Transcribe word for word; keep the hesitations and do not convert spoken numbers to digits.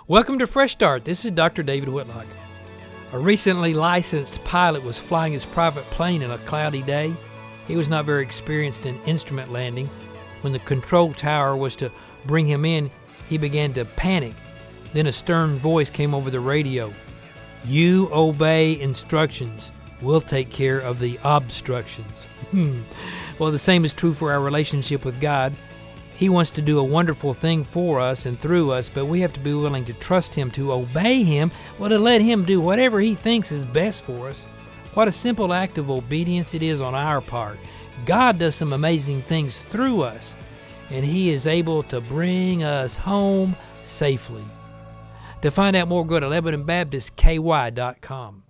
Welcome to Fresh Start. This is Doctor David Whitlock. A recently licensed pilot was flying his private plane in a cloudy day. He was not very experienced in instrument landing. When the control tower was to bring him in, he began to panic. Then a stern voice came over the radio. "You obey instructions. We'll take care of the obstructions." Well, the same is true for our relationship with God. He wants to do a wonderful thing for us and through us, but we have to be willing to trust Him, to obey Him, well, to let Him do whatever He thinks is best for us. What a simple act of obedience it is on our part. God does some amazing things through us, and He is able to bring us home safely. To find out more, go to Lebanon Baptist K Y dot com.